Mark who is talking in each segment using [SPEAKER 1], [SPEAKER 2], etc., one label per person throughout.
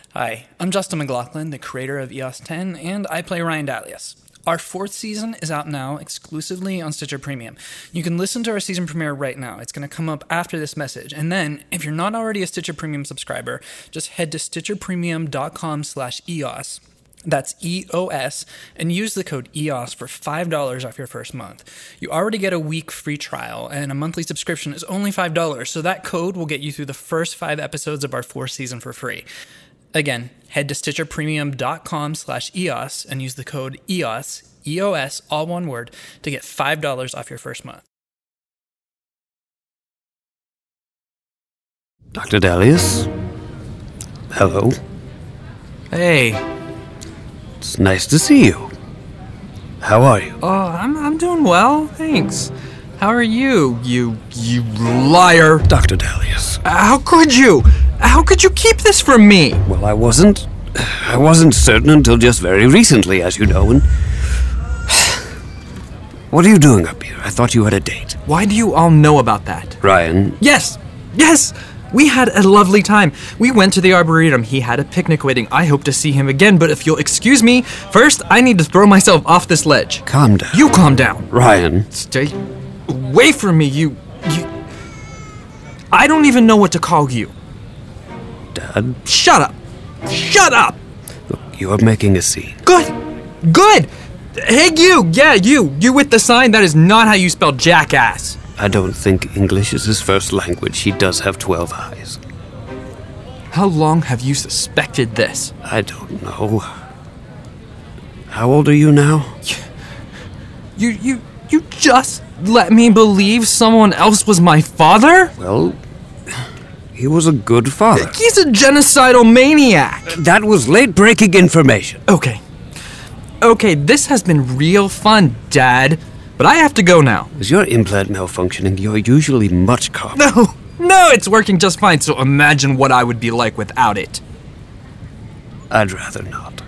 [SPEAKER 1] Hi, I'm Justin McLaughlin, the creator of EOS 10, and I play Ryan Dalius. Our 4th season is out now exclusively on Stitcher Premium. You can listen to our season premiere right now. It's going to come up after this message. And then, if you're not already a Stitcher Premium subscriber, just head to stitcherpremium.com/EOS. That's EOS, and use the code EOS for $5 off your first month. You already get a week free trial, and a monthly subscription is only $5, so that code will get you through the first 5 episodes of our 4th season for free. Again, head to stitcherpremium.com/EOS and use the code EOS, EOS, all one word, to get $5 off your first month.
[SPEAKER 2] Dr. Dalius? Hello.
[SPEAKER 3] Hey.
[SPEAKER 2] It's nice to see you. How are you?
[SPEAKER 3] Oh, I'm doing well, thanks. How are you, you liar?
[SPEAKER 2] Dr. Dalius.
[SPEAKER 3] How could you? How could you keep this from me?
[SPEAKER 2] Well, I wasn't certain until just very recently, as you know, and... What are you doing up here? I thought you had a date.
[SPEAKER 3] Why do you all know about that?
[SPEAKER 2] Ryan.
[SPEAKER 3] Yes! We had a lovely time. We went to the Arboretum. He had a picnic waiting. I hope to see him again, but if you'll excuse me, first I need to throw myself off this ledge.
[SPEAKER 2] Calm down.
[SPEAKER 3] You calm down.
[SPEAKER 2] Ryan.
[SPEAKER 3] Stay away from me, you... I don't even know what to call you.
[SPEAKER 2] Dad?
[SPEAKER 3] Shut up!
[SPEAKER 2] Look, you are making a scene.
[SPEAKER 3] Good! Hey, you! Yeah, you with the sign, that is not how you spell jackass.
[SPEAKER 2] I don't think English is his first language. He does have 12 eyes.
[SPEAKER 3] How long have you suspected this?
[SPEAKER 2] I don't know. How old are you now?
[SPEAKER 3] You just let me believe someone else was my father?
[SPEAKER 2] Well, he was a good father.
[SPEAKER 3] He's a genocidal maniac.
[SPEAKER 2] That was late-breaking information.
[SPEAKER 3] Okay, this has been real fun, Dad. But I have to go now.
[SPEAKER 2] Is your implant malfunctioning? You're usually much calmer.
[SPEAKER 3] No, it's working just fine, so imagine what I would be like without it.
[SPEAKER 2] I'd rather not.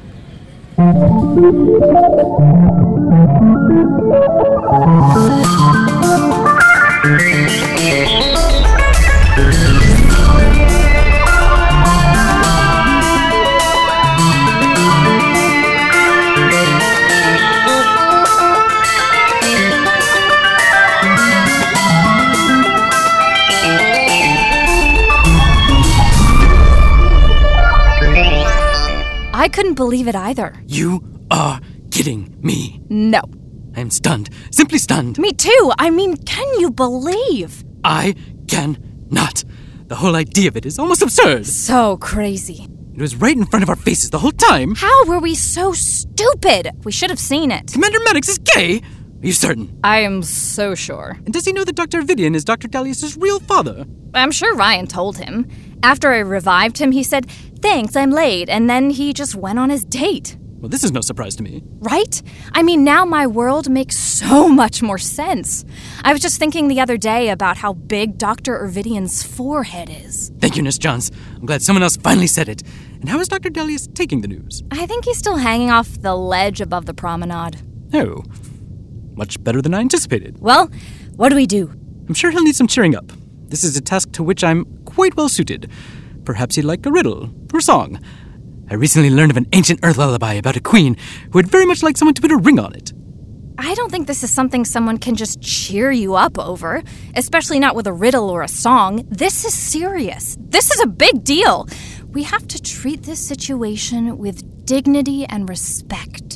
[SPEAKER 4] I couldn't believe it either.
[SPEAKER 5] You are kidding me.
[SPEAKER 4] No.
[SPEAKER 5] I am stunned. Simply stunned.
[SPEAKER 4] Me too. I mean, can you believe?
[SPEAKER 5] I cannot. The whole idea of it is almost absurd.
[SPEAKER 4] So crazy.
[SPEAKER 5] It was right in front of our faces the whole time.
[SPEAKER 4] How were we so stupid? We should have seen it.
[SPEAKER 5] Commander Maddox is gay? Are you certain?
[SPEAKER 4] I am so sure.
[SPEAKER 5] And does he know that Dr. Vidian is Dr. Dalius' real father?
[SPEAKER 4] I'm sure Ryan told him. After I revived him, he said, "Thanks, I'm late," and then he just went on his date.
[SPEAKER 5] Well, this is no surprise to me.
[SPEAKER 4] Right? I mean, now my world makes so much more sense. I was just thinking the other day about how big Dr. Ervidian's forehead is.
[SPEAKER 5] Thank you, Nurse Johns. I'm glad someone else finally said it. And how is Dr. Dalius taking the news?
[SPEAKER 4] I think he's still hanging off the ledge above the promenade.
[SPEAKER 5] Oh, much better than I anticipated.
[SPEAKER 4] Well, what do we do?
[SPEAKER 5] I'm sure he'll need some cheering up. This is a task to which I'm quite well suited. Perhaps he'd like a riddle or a song. I recently learned of an ancient Earth lullaby about a queen who would very much like someone to put a ring on it.
[SPEAKER 4] I don't think this is something someone can just cheer you up over, especially not with a riddle or a song. This is serious. This is a big deal. We have to treat this situation with dignity and respect.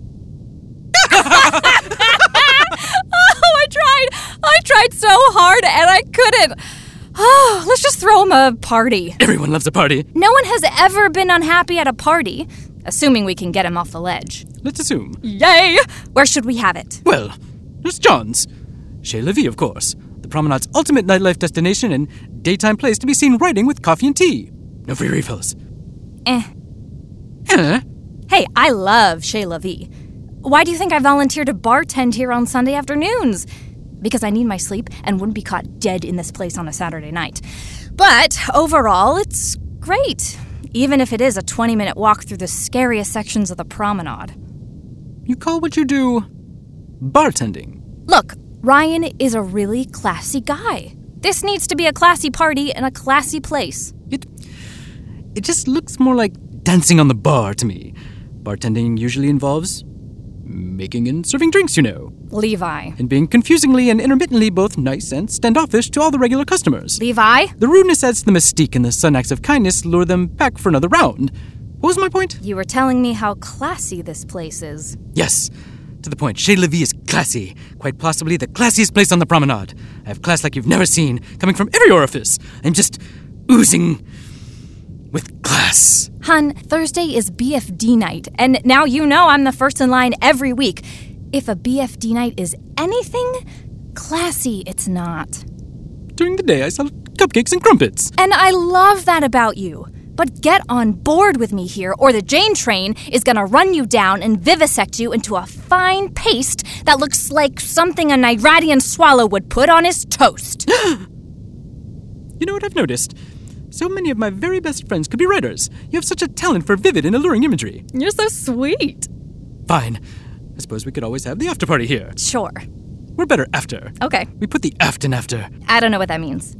[SPEAKER 4] I tried so hard and I couldn't. Oh, let's just throw him a party.
[SPEAKER 5] Everyone loves a party.
[SPEAKER 4] No one has ever been unhappy at a party, assuming we can get him off the ledge.
[SPEAKER 5] Let's assume.
[SPEAKER 4] Yay! Where should we have it?
[SPEAKER 5] Well, Nurse Johns. Chez La Vie, of course. The promenade's ultimate nightlife destination and daytime place to be seen writing with coffee and tea. No free refills.
[SPEAKER 4] Hey, I love Chez La Vie. Why do you think I volunteered to bartend here on Sunday afternoons? Because I need my sleep and wouldn't be caught dead in this place on a Saturday night. But overall, it's great, even if it is a 20-minute walk through the scariest sections of the promenade.
[SPEAKER 5] You call what you do bartending?
[SPEAKER 4] Look, Ryan is a really classy guy. This needs to be a classy party in a classy place.
[SPEAKER 5] It just looks more like like dancing on the bar to me. Bartending usually involves making and serving drinks, you know.
[SPEAKER 4] Levi.
[SPEAKER 5] And being confusingly and intermittently both nice and standoffish to all the regular customers.
[SPEAKER 4] Levi?
[SPEAKER 5] The rudeness adds to the mystique, and the sudden acts of kindness lure them back for another round. What was my point?
[SPEAKER 4] You were telling me how classy this place is.
[SPEAKER 5] Yes, to the point. Chez La Vie is classy. Quite possibly the classiest place on the promenade. I have class like you've never seen, coming from every orifice. I'm just oozing with class.
[SPEAKER 4] Hun, Thursday is BFD night, and now you know I'm the first in line every week. If a BFD night is anything, classy it's not.
[SPEAKER 5] During the day, I sell cupcakes and crumpets.
[SPEAKER 4] And I love that about you. But get on board with me here, or the Jane train is gonna run you down and vivisect you into a fine paste that looks like something a Nyradian swallow would put on his toast.
[SPEAKER 5] You know what I've noticed? So many of my very best friends could be writers. You have such a talent for vivid and alluring imagery.
[SPEAKER 4] You're so sweet.
[SPEAKER 5] Fine. I suppose we could always have the after party here.
[SPEAKER 4] Sure.
[SPEAKER 5] We're better after.
[SPEAKER 4] Okay.
[SPEAKER 5] We put the aft in after.
[SPEAKER 4] I don't know what that means.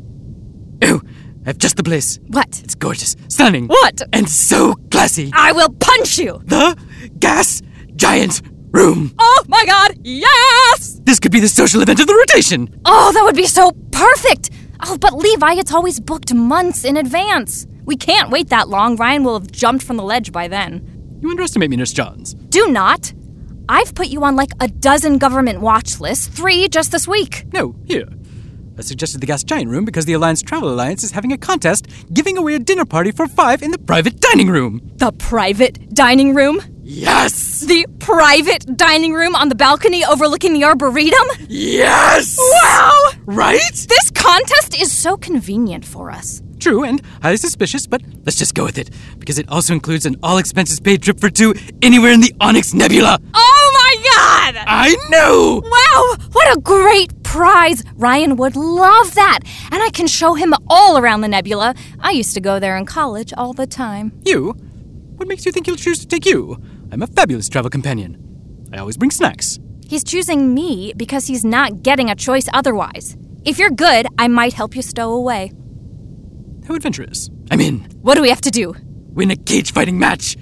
[SPEAKER 5] Ooh, I have just the place.
[SPEAKER 4] What?
[SPEAKER 5] It's gorgeous, stunning.
[SPEAKER 4] What?
[SPEAKER 5] And so classy.
[SPEAKER 4] I will punch you!
[SPEAKER 5] The Gas Giant Room.
[SPEAKER 4] Oh my god, yes!
[SPEAKER 5] This could be the social event of the rotation.
[SPEAKER 4] Oh, that would be so perfect! Oh, but Levi, it's always booked months in advance. We can't wait that long. Ryan will have jumped from the ledge by then.
[SPEAKER 5] You underestimate me, Nurse Johns.
[SPEAKER 4] Do not. I've put you on like a dozen government watch lists, 3 just this week.
[SPEAKER 5] No, here. I suggested the Gas Giant Room because the Alliance Travel Alliance is having a contest giving away a dinner party for 5 in the private dining room.
[SPEAKER 4] The private dining room?
[SPEAKER 5] Yes!
[SPEAKER 4] The private dining room on the balcony overlooking the Arboretum?
[SPEAKER 5] Yes!
[SPEAKER 4] Wow!
[SPEAKER 5] Right?
[SPEAKER 4] This contest is so convenient for us.
[SPEAKER 5] True, and highly suspicious, but let's just go with it, because it also includes an all-expenses-paid trip for 2 anywhere in the Onyx Nebula.
[SPEAKER 4] Oh my god!
[SPEAKER 5] I know!
[SPEAKER 4] Wow, what a great prize! Ryan would love that, and I can show him all around the nebula. I used to go there in college all the time.
[SPEAKER 5] You? What makes you think he'll choose to take you? I'm a fabulous travel companion. I always bring snacks.
[SPEAKER 4] He's choosing me because he's not getting a choice otherwise. If you're good, I might help you stow away.
[SPEAKER 5] How adventurous. I'm in.
[SPEAKER 4] What do we have to do?
[SPEAKER 5] Win a cage-fighting match.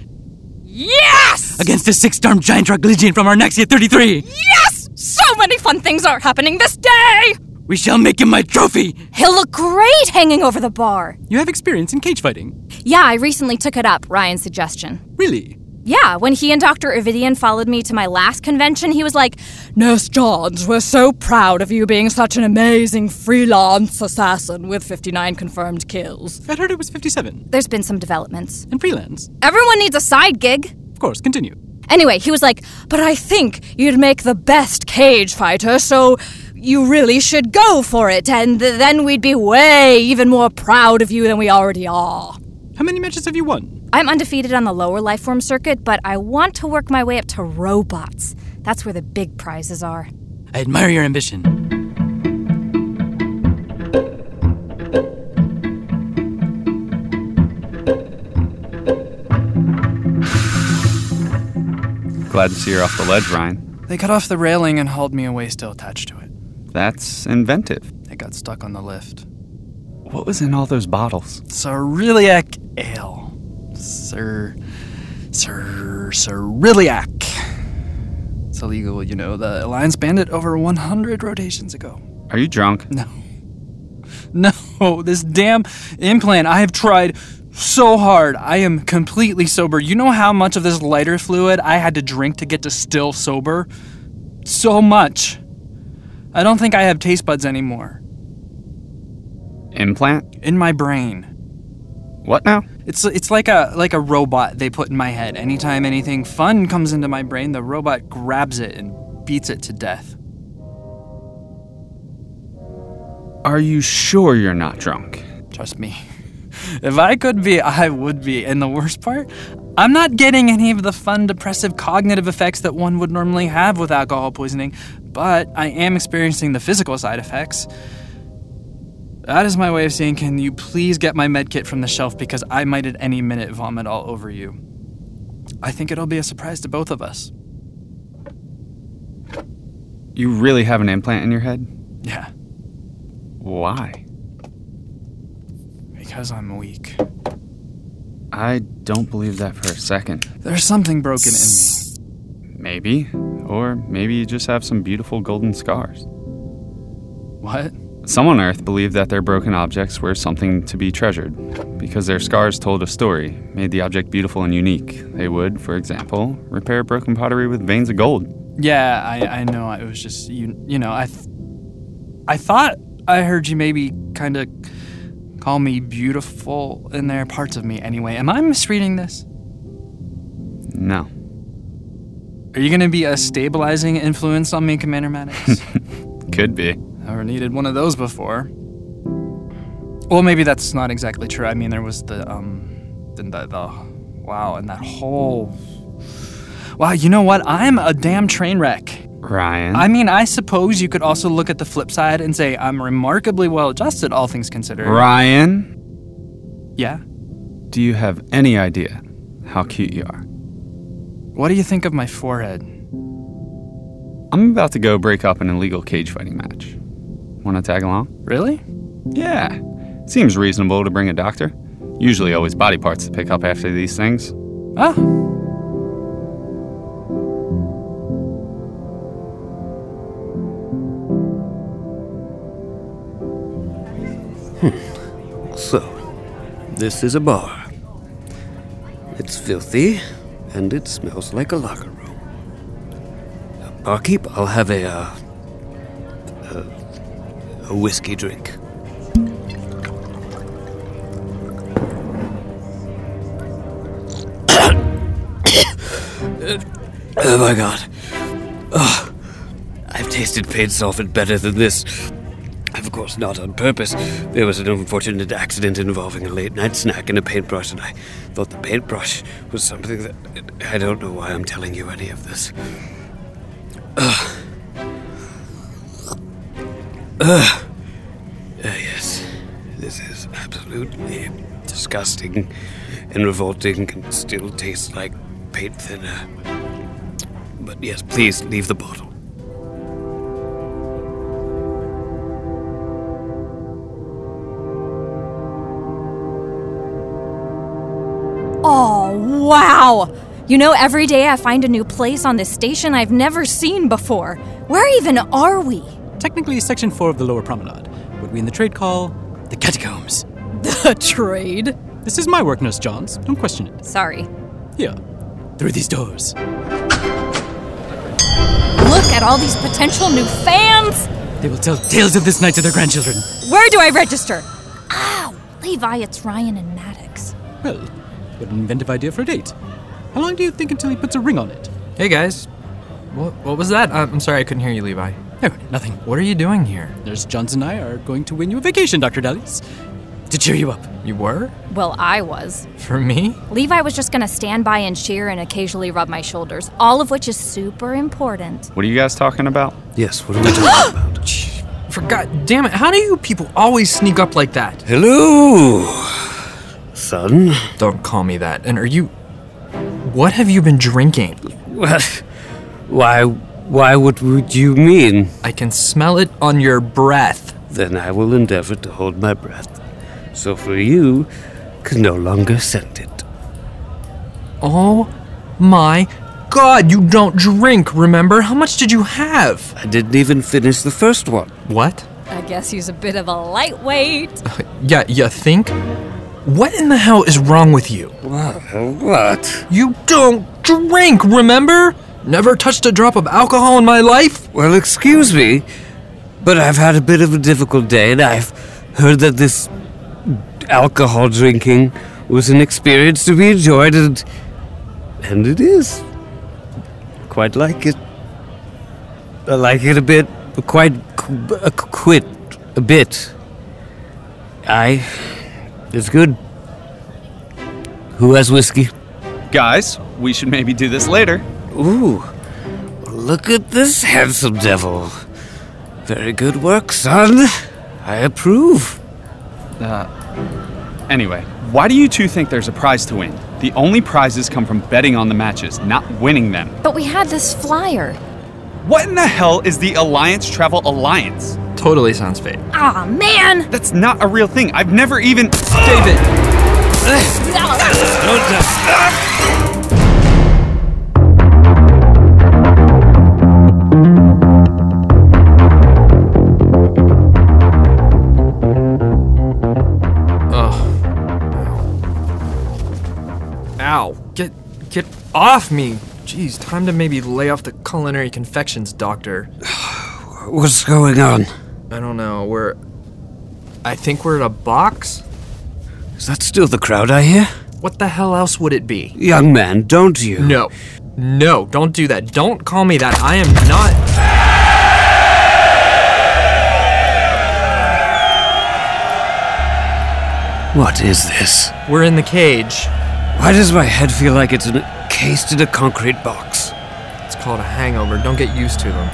[SPEAKER 4] Yes!
[SPEAKER 5] Against a 6-armed giant Troglydian from Arnaxia 33.
[SPEAKER 4] Yes! So many fun things are happening this day!
[SPEAKER 5] We shall make him my trophy.
[SPEAKER 4] He'll look great hanging over the bar.
[SPEAKER 5] You have experience in cage fighting.
[SPEAKER 4] Yeah, I recently took it up, Ryan's suggestion.
[SPEAKER 5] Really?
[SPEAKER 4] Yeah, when he and Dr. Ervidian followed me to my last convention, he was like, Nurse Johns, we're so proud of you being such an amazing freelance assassin with 59 confirmed kills.
[SPEAKER 5] I'd heard it was 57.
[SPEAKER 4] There's been some developments.
[SPEAKER 5] And freelance.
[SPEAKER 4] Everyone needs a side gig.
[SPEAKER 5] Of course, continue.
[SPEAKER 4] Anyway, he was like, but I think you'd make the best cage fighter, so you really should go for it, and then we'd be way even more proud of you than we already are.
[SPEAKER 5] How many matches have you won?
[SPEAKER 4] I'm undefeated on the lower lifeform circuit, but I want to work my way up to robots. That's where the big prizes are.
[SPEAKER 5] I admire your ambition.
[SPEAKER 6] Glad to see you're off the ledge, Ryan.
[SPEAKER 1] They cut off the railing and hauled me away still attached to it.
[SPEAKER 6] That's inventive.
[SPEAKER 1] It got stuck on the lift.
[SPEAKER 6] What was in all those bottles?
[SPEAKER 1] Cyrilliac ale. Cyrilliac. It's illegal, you know. The Alliance banned it over 100 rotations ago.
[SPEAKER 6] Are you drunk?
[SPEAKER 1] No, this damn implant. I have tried so hard. I am completely sober. You know how much of this lighter fluid I had to drink to get to still sober? So much. I don't think I have taste buds anymore.
[SPEAKER 6] Implant?
[SPEAKER 1] In my brain.
[SPEAKER 6] What now?
[SPEAKER 1] It's like a robot they put in my head. Anytime anything fun comes into my brain, the robot grabs it and beats it to death.
[SPEAKER 6] Are you sure you're not drunk?
[SPEAKER 1] Trust me. If I could be, I would be. And the worst part? I'm not getting any of the fun, depressive cognitive effects that one would normally have with alcohol poisoning, but I am experiencing the physical side effects. That is my way of saying, can you please get my med kit from the shelf because I might at any minute vomit all over you. I think it'll be a surprise to both of us.
[SPEAKER 6] You really have an implant in your head?
[SPEAKER 1] Yeah,
[SPEAKER 6] Why?
[SPEAKER 1] because I'm weak.
[SPEAKER 6] I don't believe that for a second.
[SPEAKER 3] There's something broken in me.
[SPEAKER 6] Maybe. Or maybe you just have some beautiful golden scars.
[SPEAKER 3] What?
[SPEAKER 6] Some on Earth believed that their broken objects were something to be treasured, because their scars told a story, made the object beautiful and unique. They would, for example, repair broken pottery with veins of gold.
[SPEAKER 3] Yeah, I know. It was just, you know, I thought I heard you maybe kind of call me beautiful in there, parts of me anyway. Am I misreading this?
[SPEAKER 6] No.
[SPEAKER 3] Are you going to be a stabilizing influence on me, Commander Maddox?
[SPEAKER 6] Could be.
[SPEAKER 3] Never needed one of those before. Well, maybe that's not exactly true. I mean, there was the wow, and that whole... Wow, you know what? I'm a damn train wreck.
[SPEAKER 6] Ryan.
[SPEAKER 3] I mean, I suppose you could also look at the flip side and say I'm remarkably well adjusted, all things considered.
[SPEAKER 6] Ryan?
[SPEAKER 3] Yeah?
[SPEAKER 6] Do you have any idea how cute you are?
[SPEAKER 3] What do you think of my forehead?
[SPEAKER 6] I'm about to go break up an illegal cage fighting match. Want to tag along?
[SPEAKER 3] Really?
[SPEAKER 6] Yeah. Seems reasonable to bring a doctor. Usually always body parts to pick up after these things.
[SPEAKER 3] Ah.
[SPEAKER 2] So, this is a bar. It's filthy, and it smells like a locker room. Barkeep, I'll have a whiskey drink. Oh my god. Oh, I've tasted paint solvent better than this. Of course, not on purpose. There was an unfortunate accident involving a late-night snack and a paintbrush, and I thought the paintbrush was something that... I don't know why I'm telling you any of this. Yes, this is absolutely disgusting and revolting and still tastes like paint thinner. But yes, please leave the bottle.
[SPEAKER 4] Oh, wow! You know, every day I find a new place on this station I've never seen before. Where even are we?
[SPEAKER 5] Technically, Section 4 of the Lower Promenade, what we in the trade call the catacombs.
[SPEAKER 4] The trade?
[SPEAKER 5] This is my work, Nurse Johns. Don't question it.
[SPEAKER 4] Sorry.
[SPEAKER 5] Here, through these doors.
[SPEAKER 4] Look at all these potential new fans!
[SPEAKER 5] They will tell tales of this night to their grandchildren.
[SPEAKER 4] Where do I register? Ow! Levi, it's Ryan and Maddox.
[SPEAKER 5] Well, what an inventive idea for a date. How long do you think until he puts a ring on it?
[SPEAKER 3] Hey, guys. What was that? I'm sorry, I couldn't hear you, Levi.
[SPEAKER 5] Oh, nothing.
[SPEAKER 3] What are you doing here?
[SPEAKER 5] Nurse Johns and I are going to win you a vacation, Dr. Dallas. To cheer you up.
[SPEAKER 3] You were?
[SPEAKER 4] Well, I was.
[SPEAKER 3] For me?
[SPEAKER 4] Levi was just gonna stand by and cheer and occasionally rub my shoulders, all of which is super important.
[SPEAKER 6] What are you guys talking about?
[SPEAKER 2] Yes, what are we talking about?
[SPEAKER 3] For God damn it, how do you people always sneak up like that?
[SPEAKER 2] Hello, son.
[SPEAKER 3] Don't call me that. And are you... What have you been drinking?
[SPEAKER 2] What? Why would you mean?
[SPEAKER 3] I can smell it on your breath.
[SPEAKER 2] Then I will endeavor to hold my breath. So for you, can no longer scent it.
[SPEAKER 3] Oh my God, you don't drink, remember? How much did you have?
[SPEAKER 2] I didn't even finish the first one.
[SPEAKER 3] What?
[SPEAKER 4] I guess he's a bit of a lightweight.
[SPEAKER 3] Yeah, you think? What in the hell is wrong with you?
[SPEAKER 2] What?
[SPEAKER 3] You don't drink, remember? Never touched a drop of alcohol in my life?
[SPEAKER 2] Well, excuse me, but I've had a bit of a difficult day, and I've heard that this alcohol drinking was an experience to be enjoyed, and it is. Quite like it. I like it a bit, but quite quit a bit. It's good. Who has whiskey?
[SPEAKER 6] Guys, we should maybe do this later.
[SPEAKER 2] Ooh, look at this handsome devil. Very good work, son. I approve.
[SPEAKER 6] Anyway, why do you two think there's a prize to win? The only prizes come from betting on the matches, not winning them.
[SPEAKER 4] But we had this flyer.
[SPEAKER 6] What in the hell is the Alliance Travel Alliance?
[SPEAKER 3] Totally sounds fake.
[SPEAKER 4] Aw, man!
[SPEAKER 6] That's not a real thing. I've never even...
[SPEAKER 3] David!
[SPEAKER 7] Ow. Get off me. Jeez, time to maybe lay off the culinary confections, doctor.
[SPEAKER 2] What's going on?
[SPEAKER 7] I don't know, I think we're at a box?
[SPEAKER 2] Is that still the crowd I hear?
[SPEAKER 7] What the hell else would it be?
[SPEAKER 2] Young man, don't you?
[SPEAKER 7] No, don't do that. Don't call me that. I am not...
[SPEAKER 2] What is this?
[SPEAKER 7] We're in the cage.
[SPEAKER 2] Why does my head feel like it's encased in a concrete box?
[SPEAKER 7] It's called a hangover. Don't get used to them.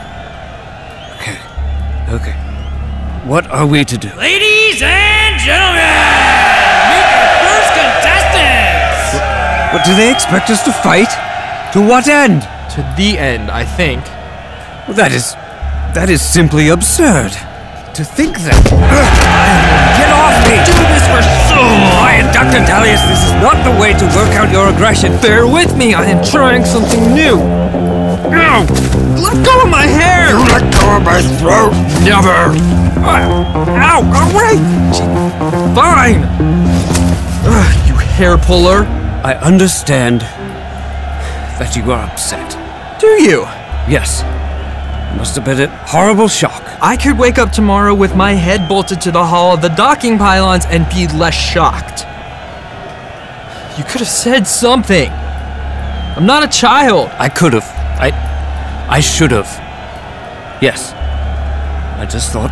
[SPEAKER 2] Okay. What are we to do?
[SPEAKER 1] Ladies and gentlemen, meet your first contestants!
[SPEAKER 2] What do they expect us to fight? To what end?
[SPEAKER 7] To the end, I think.
[SPEAKER 2] Well, that is simply absurd. To think that... Get off me! Do this for Quiet, Dr. Dalius, this is not the way to work out your aggression.
[SPEAKER 7] Bear with me, I am trying something new.
[SPEAKER 2] No!
[SPEAKER 7] Let go of my hair!
[SPEAKER 2] You let go of my throat!
[SPEAKER 7] Never! Ow! Away! Fine! You hair puller!
[SPEAKER 2] I understand that you are upset.
[SPEAKER 7] Do you?
[SPEAKER 2] Yes. Must have been a horrible shock.
[SPEAKER 7] I could wake up tomorrow with my head bolted to the hull of the docking pylons and be less shocked. You could have said something. I'm not a child.
[SPEAKER 2] I could have. I should have. Yes. I just thought...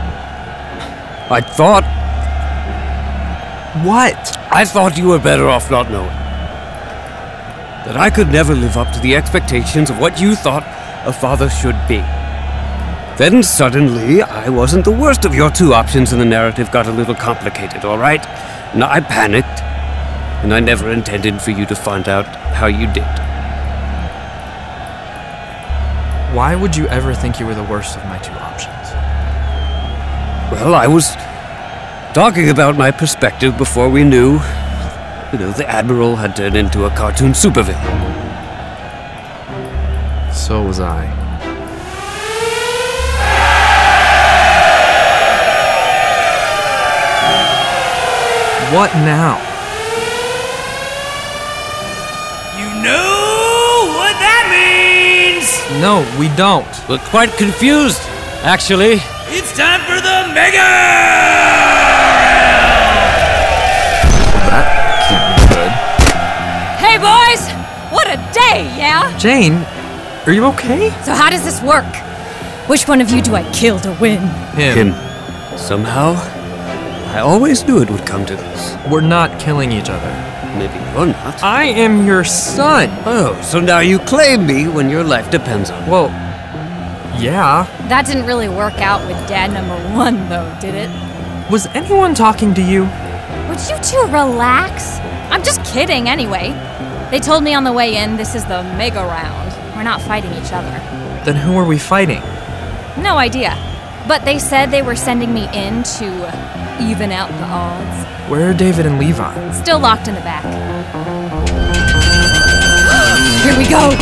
[SPEAKER 7] What?
[SPEAKER 2] I thought you were better off not knowing. That I could never live up to the expectations of what you thought a father should be. Then suddenly, I wasn't the worst of your two options and the narrative got a little complicated, all right? And I panicked, and I never intended for you to find out how you did.
[SPEAKER 7] Why would you ever think you were the worst of my two options?
[SPEAKER 2] Well, I was talking about my perspective before we knew, the Admiral had turned into a cartoon supervillain.
[SPEAKER 7] So was I. What now?
[SPEAKER 1] You know what that means!
[SPEAKER 7] No, we don't.
[SPEAKER 2] We're quite confused, actually.
[SPEAKER 1] It's time for the Mega!
[SPEAKER 7] That can't be good.
[SPEAKER 4] Hey, boys! What a day, yeah?
[SPEAKER 7] Jane, are you okay?
[SPEAKER 4] So how does this work? Which one of you do I kill to win?
[SPEAKER 7] Him.
[SPEAKER 2] Somehow, I always knew it would come to this.
[SPEAKER 7] We're not killing each other.
[SPEAKER 2] Maybe you're not.
[SPEAKER 7] I am your son.
[SPEAKER 2] Oh, so now you claim me when your life depends on it.
[SPEAKER 7] Well, yeah.
[SPEAKER 4] That didn't really work out with dad number one, though, did it?
[SPEAKER 7] Was anyone talking to you?
[SPEAKER 4] Would you two relax? I'm just kidding, anyway. They told me on the way in this is the Mega Round. We're not fighting each other.
[SPEAKER 7] Then who are we fighting?
[SPEAKER 4] No idea. But they said they were sending me in to even out the odds.
[SPEAKER 7] Where are David and Levi?
[SPEAKER 4] Still locked in the back. Here we go!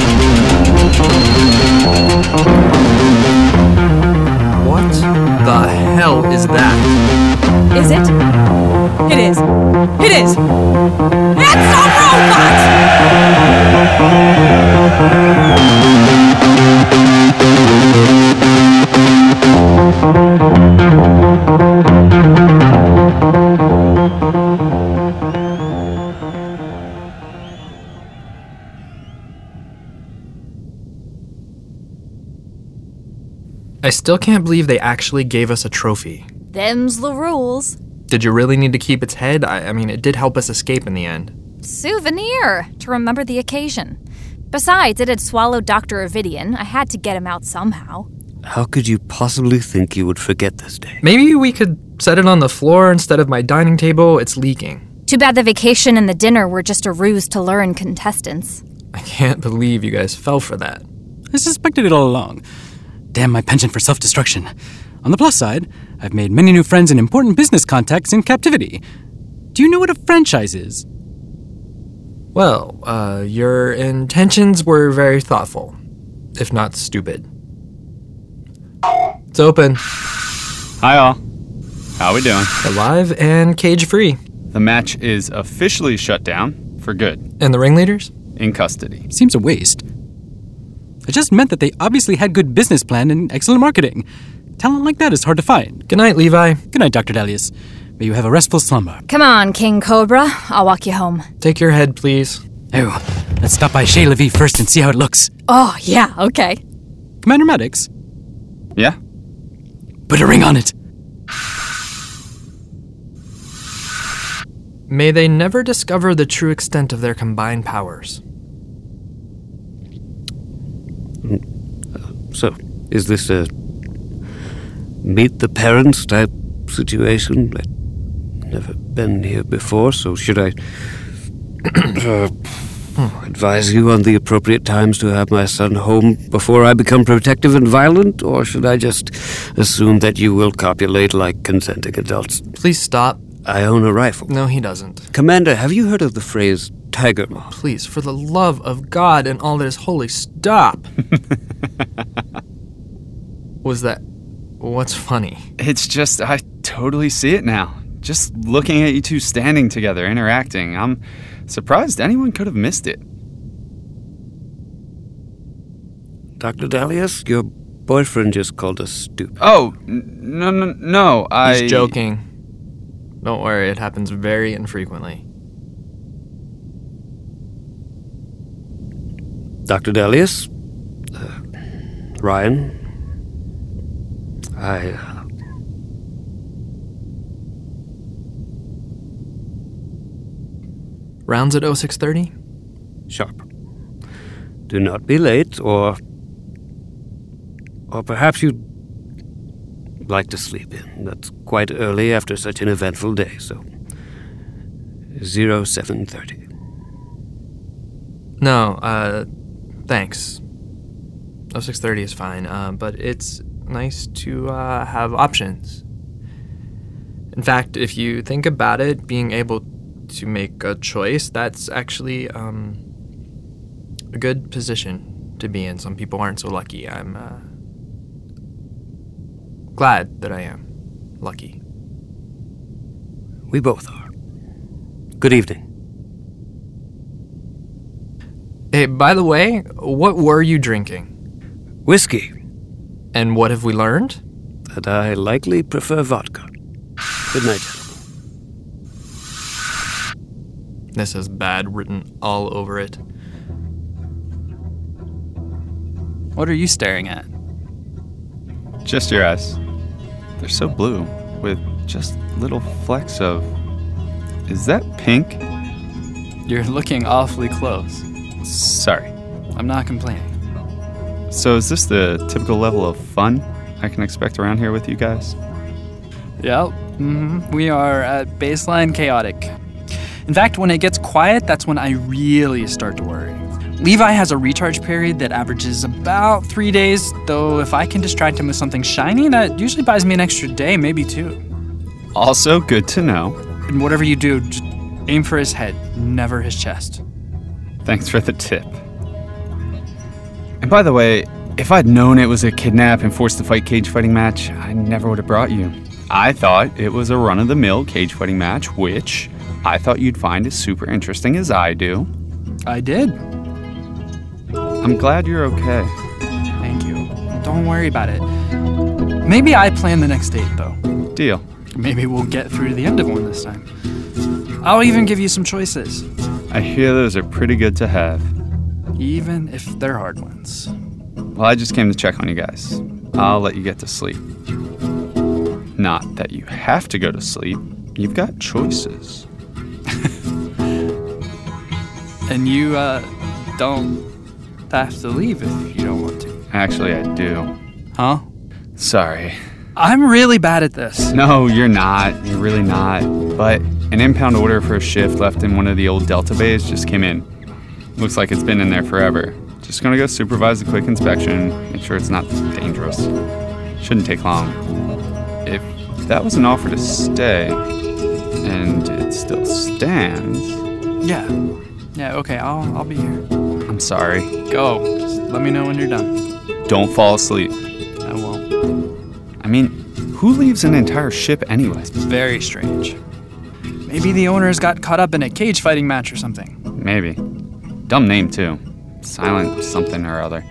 [SPEAKER 7] What the hell is that?
[SPEAKER 4] Is it? It is. It is! It's a robot!
[SPEAKER 7] I still can't believe they actually gave us a trophy.
[SPEAKER 4] Them's the rules.
[SPEAKER 7] Did you really need to keep its head? I mean, it did help us escape in the end.
[SPEAKER 4] Souvenir to remember the occasion. Besides, it had swallowed Dr. Ovidian. I had to get him out somehow.
[SPEAKER 2] How could you possibly think you would forget this day?
[SPEAKER 7] Maybe we could set it on the floor instead of my dining table. It's leaking.
[SPEAKER 4] Too bad the vacation and the dinner were just a ruse to lure in contestants.
[SPEAKER 7] I can't believe you guys fell for that.
[SPEAKER 5] I suspected it all along. Damn my penchant for self-destruction. On the plus side, I've made many new friends and important business contacts in captivity. Do Do you know what a franchise is?
[SPEAKER 7] Well, your intentions were very thoughtful, if not stupid. It's open,
[SPEAKER 6] Hi, all. How we doing?
[SPEAKER 7] alive, and cage-free.
[SPEAKER 6] The match is officially shut down for good,
[SPEAKER 7] And the ringleaders?
[SPEAKER 6] in custody.
[SPEAKER 5] Seems a waste. It just meant that they obviously had good business plan and excellent marketing. Talent like that is hard to find.
[SPEAKER 7] Good night, Levi.
[SPEAKER 5] Good night, Dr. Delius. May you have a restful slumber.
[SPEAKER 4] Come on, King Cobra. I'll walk you home.
[SPEAKER 7] Take your head, please.
[SPEAKER 5] Oh, let's stop by Chez La Vie first and see how it looks.
[SPEAKER 4] Oh, yeah, okay.
[SPEAKER 5] Commander Maddox,
[SPEAKER 6] Yeah?
[SPEAKER 5] put a ring on it.
[SPEAKER 7] May they never discover the true extent of their combined powers.
[SPEAKER 2] So, is this a meet the parents type situation? I've never been here before, so should I advise you on the appropriate times to have my son home before I become protective and violent, or should I just assume that you will copulate like consenting adults?
[SPEAKER 7] Please stop.
[SPEAKER 2] I own a rifle.
[SPEAKER 7] No, he doesn't.
[SPEAKER 2] Commander, have you heard of the phrase tiger moth?
[SPEAKER 7] Please, for the love of God and all that is holy, stop. What's funny?
[SPEAKER 6] It's just, I totally see it now. Just looking at you two standing together, interacting, I'm surprised anyone could have missed it.
[SPEAKER 2] Dr. Dalius, your boyfriend just called us stupid.
[SPEAKER 6] Oh, no,
[SPEAKER 7] He's joking. Don't worry, it happens very infrequently.
[SPEAKER 2] Dr. Delius, Ryan,
[SPEAKER 7] Rounds at 0630?
[SPEAKER 2] sharp. Do not be late, or perhaps you'd like to sleep in. That's quite early after such an eventful day, so 0730.
[SPEAKER 7] No, thanks. 0630 is fine, but it's nice to have options. In fact, if you think about it, being able to make a choice, that's actually a good position to be in. Some people aren't so lucky. I'm glad that I am lucky.
[SPEAKER 2] We both are. Good evening.
[SPEAKER 7] Hey, by the way, what were you drinking?
[SPEAKER 2] Whiskey.
[SPEAKER 7] And what have we learned?
[SPEAKER 2] That I likely prefer vodka. Good night, gentlemen.
[SPEAKER 7] This has bad written all over it.
[SPEAKER 3] What are you staring at?
[SPEAKER 6] Just your eyes. They're so blue, with just little flecks of... Is that pink?
[SPEAKER 3] You're looking awfully close.
[SPEAKER 6] Sorry.
[SPEAKER 3] I'm not complaining.
[SPEAKER 6] So is this the typical level of fun I can expect around here with you guys?
[SPEAKER 3] Yep. We are at baseline chaotic. In fact, when it gets quiet, that's when I really start to worry. Levi has a recharge period that averages about 3 days, though if I can distract him with something shiny, that usually buys me an extra day, maybe 2.
[SPEAKER 6] Also good to know.
[SPEAKER 3] And whatever you do, just aim for his head, never his chest.
[SPEAKER 6] Thanks for the tip. And by the way, if I'd known it was a kidnap and forced to fight cage fighting match, I never would have brought you. I thought it was a run-of-the-mill cage fighting match, which I thought you'd find as super interesting as I do.
[SPEAKER 3] I did.
[SPEAKER 6] I'm glad you're okay.
[SPEAKER 3] Thank you. Don't worry about it. Maybe I plan the next date, though.
[SPEAKER 6] Deal.
[SPEAKER 3] Maybe we'll get through to the end of one this time. I'll even give you some choices,
[SPEAKER 6] I hear those are pretty good to have.
[SPEAKER 3] even if they're hard ones.
[SPEAKER 6] Well, I just came to check on you guys. I'll let you get to sleep. Not that you have to go to sleep. You've got choices.
[SPEAKER 3] And you, don't have to leave if you don't want to.
[SPEAKER 6] Actually, I do.
[SPEAKER 3] Huh?
[SPEAKER 6] Sorry.
[SPEAKER 3] I'm really bad at this.
[SPEAKER 6] No, you're not. You're really not. But an impound order for a shift left in one of the old Delta bays just came in. Looks like it's been in there forever. Just gonna go supervise a quick inspection, make sure it's not dangerous. Shouldn't take long. If that was an offer to stay, and it still stands.
[SPEAKER 3] Yeah. Yeah, okay, I'll be here.
[SPEAKER 6] I'm sorry.
[SPEAKER 3] Go. Just let me know when you're done.
[SPEAKER 6] Don't fall asleep.
[SPEAKER 3] I won't.
[SPEAKER 6] I mean, who leaves an entire ship anyway?
[SPEAKER 3] Very strange. Maybe the owners got caught up in a cage fighting match or something.
[SPEAKER 6] Maybe. Dumb name, too. Silent something or other.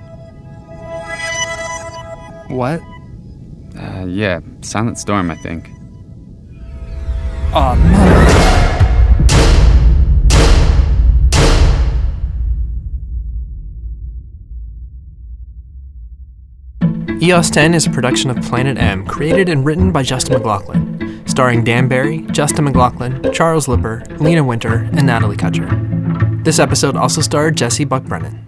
[SPEAKER 3] What?
[SPEAKER 6] Yeah, Silent Storm, I think.
[SPEAKER 3] Aw, mother.
[SPEAKER 7] EOS 10 is a production of Planet M, created and written by Justin McLaughlin, starring Dan Barry, Justin McLaughlin, Charles Lipper, Lena Winter, and Natalie Kutcher. This episode also starred Jesse Buck-Brennan.